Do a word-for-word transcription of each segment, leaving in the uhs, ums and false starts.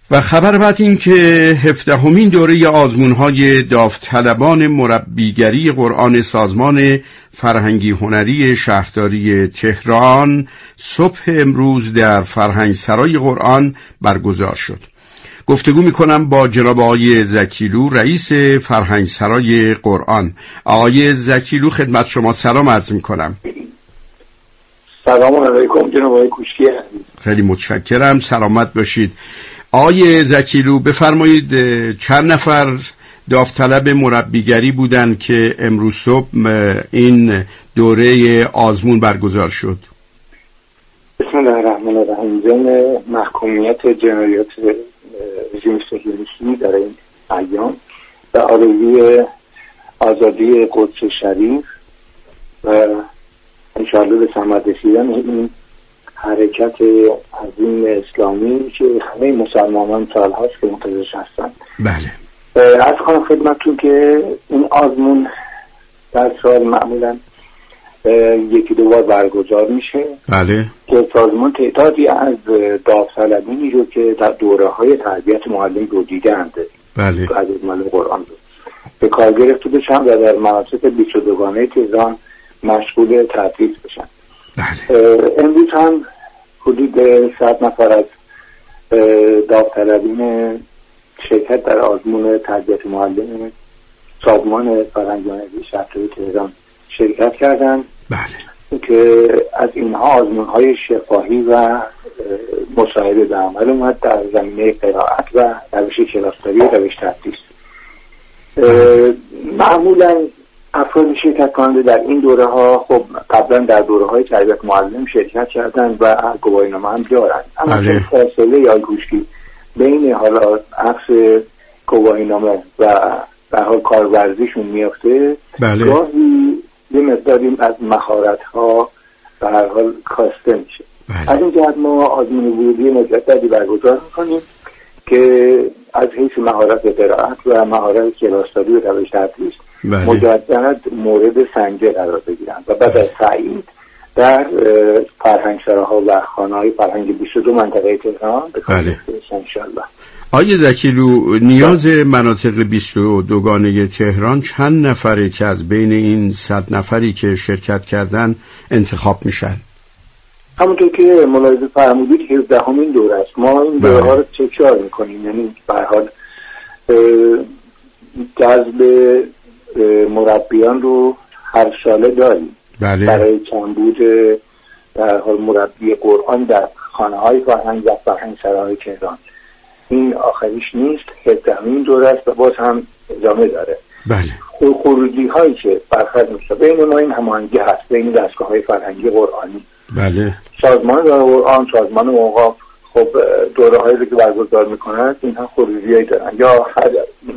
و خبر بعد این که هفدهمین دوره آزمون‌های داوطلبان مربیگری قرآن سازمان فرهنگی هنری شهرداری تهران صبح امروز در فرهنگسرای قرآن برگزار شد. گفتگو می‌کنم با جناب آقای زکیلو، رئیس فرهنگسرای قرآن. آقای زکیلو خدمت شما سلام عرض می‌کنم. سلام علیکم جناب آقای کوشکی. خیلی متشکرم، سلامت باشید. آقای زکیلو بفرمایید چند نفر داوطلب مربیگری بودن که امروز صبح این دوره آزمون برگزار شد؟ بسم الله الرحمن الرحیم. ضمن محکومیت جنایات رژیم صهیونیستی در این ایام و آرزوی آزادی قدس شریف و انشاءالله به ثمر رسیدن این حرکت عظیم اسلامی که همه مسلمانان سالهاست که منتظرش هستند. بله. از خواهم خدمتتون که این آزمون در سال معمولا یکی دو بار برگزار میشه. بله. که سازمان تعدادی از داوطلبینی رو که در دوره های تربیت معلم رو دیدند. بله. تربیت معلم قرآن رو به کار گرفته بشن و در مناطق بیست و دوگانه تهران مشغول تدریس بشن. بله. امروز هم حدود صد نفر از داوطلبین شرکت در آزمون تربیت معلم سازمان فرهنگی هنری شهرداری تهران شرکت کردند. بله. که از اینها آزمون‌های شفاهی و مصاحبه به عمل اومد در زمینه قرائت و روش کلاس‌داری و روش تدریس. معمولاً افراد شرکت کننده در این دوره ها خب قبلا در دوره های تربیت معلم شرکت کردن و گواهینامه هم دارن، اما چون فاصله یا گوشتی بین حالا عکس گواهینامه و به حال کارورزیشون میافته، بله. گاهی یه مقداری از مهارت ها به هر حال کاسته میشه. بله. از این جهت ما آزمون ورودی مجددی برگزار میکنیم که از حیث مهارت قرائت و مهارت کلاس‌داری و روش تدریس بله. مجدد مورد سنجه قرار بگیرند و بعد از تایید در فرهنگسراها و خانه‌های فرهنگی بیست و دو منطقه تهران به کار بله. بسته انشاءالله. آقای زکیلو، نیاز مناطق بیست و دوگانه تهران چند نفره که از بین این صد نفری که شرکت کردن انتخاب میشن؟ همونطور که ملاحظه فرمودید هفدهمین دوره است. ما این دوره ها رو تکرار میکنیم، یعنی به هر حال جذب مربیان رو هر ساله داریم. بله. برای کمبود در حال مربی قرآن در خانه‌های فرهنگ و فرهنگسراهای تهران. این آخریش نیست، هفدهمین دوره است و باز هم ادامه داره. بله. خروجی هایی که برخورد میشه بین ما این هماهنگی هست بین دستگاه‌های فرهنگی قرآنی. بله. سازمان قرآن، سازمان اوقاف خب دوره هایی رو که برگزار میکنند اینها خروجی هایی دارن یا هر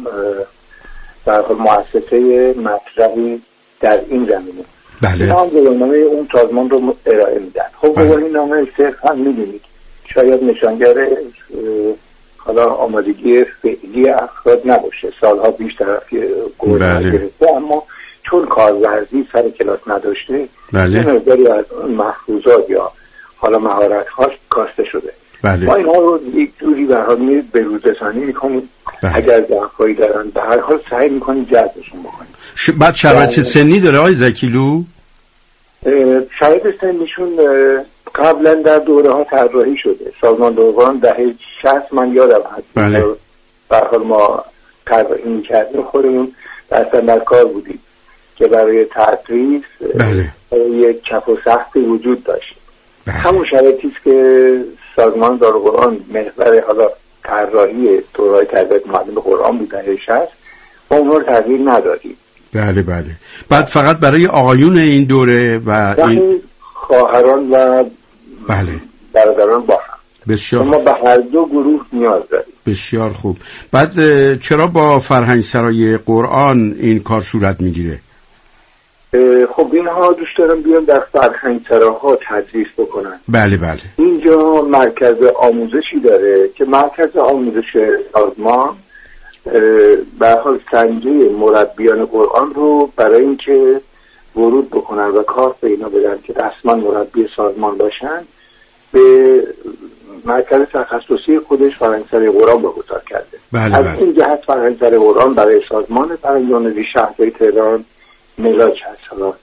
در حال مؤسسه مطرحی در این زمینه. بله. اینا هم گواهینامه اون سازمان رو ارائه میدن. خب گواهینامه صرف هم میدونید شاید نشانگر حالا آمادگی فعلی افراد نباشه، سالها بیش طرف گواهینامه گرفته، اما چون کارورزی سر کلاس نداشته بله. یه مقداری از محفوظات یا حالا مهارت هاش کاسته شده. بله. ما اینها رو یک جوری به حال میرید به روز رسانی میکنیم. بله. اگر ضعفایی دارن به هر حال سعی میکنیم جذبشون بکنیم. ش... بعد شرایط سنی داره آقای زکیلو؟ شرایط سنیشون قبلا در دوره ها طراحی شده. سازمان قرآن دهه شصت من یادم هست. بله. به هر حال ما طراحی میکردیم، خودمون دست در کار بودیم که برای تدریس بله. یک کف و سختی وجود داشت. بله. همون شرایطی است که سازمان دارالقرآن محور حالا طراحی دوره‌های تربیت معلم قرآن بود دهه شصت، ما اونها رو تغییر ندادیم. بله بله. بعد فقط برای آقایون این دوره و این خواهران و بله برادران با هم. بسیار ما به هر دو گروه نیاز داریم. بسیار خوب. بعد چرا با فرهنگسرای قرآن این کار صورت میگیره؟ خب اینها دوست دارم بیان در فرهنگسراها تدریس بکنن. بله بله. اینجا مرکز آموزشی داره که مرکز آموزش سازمان به حال سنجه مربیان قرآن رو برای اینکه ورود بکنن و کار به اینا بدن که رسما مربی سازمان باشن به مرکز تخصصی خودش فرهنگسرای قرآن برگزار کرده. بله از بله. این جهت فرهنگسرای قرآن برای سازمان فرهنگی هنری شهرداری تهران ملاک هست. حالا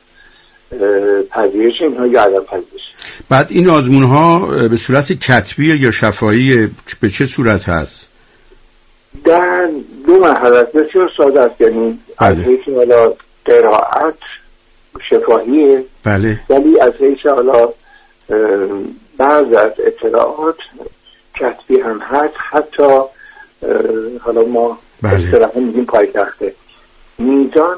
پذیرش اینها یا عدم پذیرش. بعد این آزمون ها به صورت کتبی یا شفاهی به چه صورت هست؟ در دو مرحله بسیار ساده است، یعنی از حیث حالا قرائت شفاهیه، بله، ولی از حیث حالا بعض از اطلاعات کتبی هم هست. حتی حالا ما اصطلاحاً میگیم پایتخته. میزان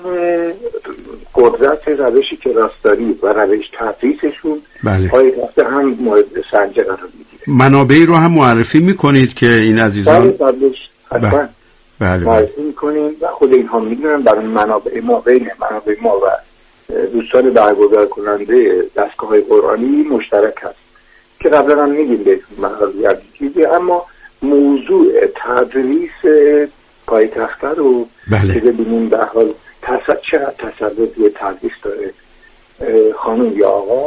قدرت روش کلاسداری و روش تدریسشون بله. پایتخته هم مورد سنجه قرار میگیره. منابعی رو هم معرفی میکنید که این عزیزان بله حتما بله معرفی میکنیم و خود اینها میدونن برای منابع ما، بین منابع ما و دوستان برگزار کننده دستگاه های قرآنی مشترک هست که قبلا هم میگیم به محل چیزی، اما موضوع تدریس پایتخته رو بله. که ببینیم به حال تصد چقدر تصدی تدریس داره خانم یا آقا،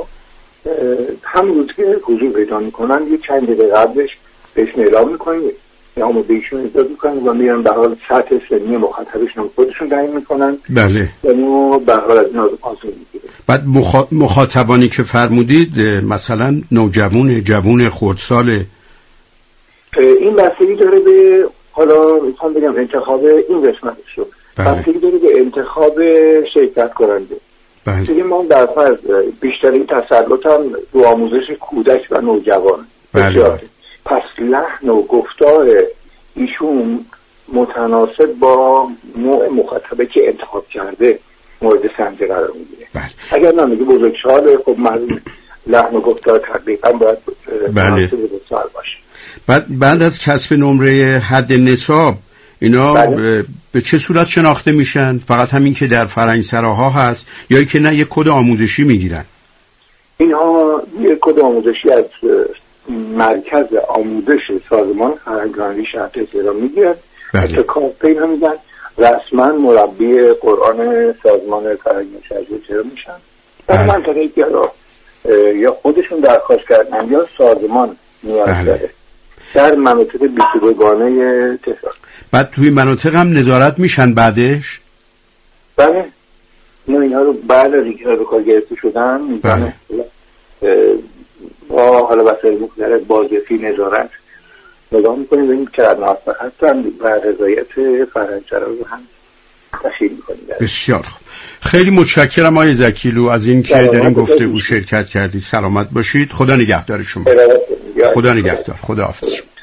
هم روز که حضور پیدا میکنن یه چند دقیقه قبلش بهشون اعلام میکنیم یا همون بهشون اجازه میکنن و میرن به حال سطح سنی مخاطبشون خودشون تعیین میکنن. بله. یعنی به حال از این آزمون میگیره. بعد مخا... مخاطبانی که فرمودید مثلا نوجوان، جوان، خردسال، این بستگی داره به حالا میخوام بگم انتخاب این قسمتش رو. بله. بستگی داره به انتخاب شرکت کننده. بله. دیگه ما در فرض بیشترین تسلط هم رو آموزش کودک و نوجوان. بله. بله. پس لحن و گفتار ایشون متناسب با نوع مخاطبه که انتخاب کرده مورد سنجه قرار میگیره. بله. اگر نمیگه بزرگساله، خب معلوم لحن و گفتار تقریبا باید مناسب بزرگسال باشه. بعد بعد از کسب نمره حد نصاب اینا بله. به چه صورت شناخته میشن؟ فقط همین که در فرهنگسراها هست یا که نه یک کد آموزشی میگیرن؟ اینها یک کد آموزشی از مرکز آموزش سازمان فرهنگی شهرداری تهران میگیرن. بله. کامپین هم میگن رسما مربی قرآن سازمان فرهنگی شهرداری تهران میشن. در بله. منطقه یا یا خودشون درخواست کردن یا سازمان نیاز بله. داره در مناطق بی‌سوگانه تهران. بعد توی مناطق هم نظارت میشن بعدش؟ بله. ما اینها رو بعد از اینکه به کار گرفته شدن میزنه با حالا وسایل مختلف بازرسی نظارت نگاه میکنیم ببینیم که موفق هستن و رضایت فرهنگسرا رو هم تشکیل میکنیم. بسیار خوب. خیلی متشکرم آقای زکیلو از این که در این گفتگو شرکت کردید. سلامت باشید. خدا نگهدار شما. خدا نگهدار. خدا حافظ.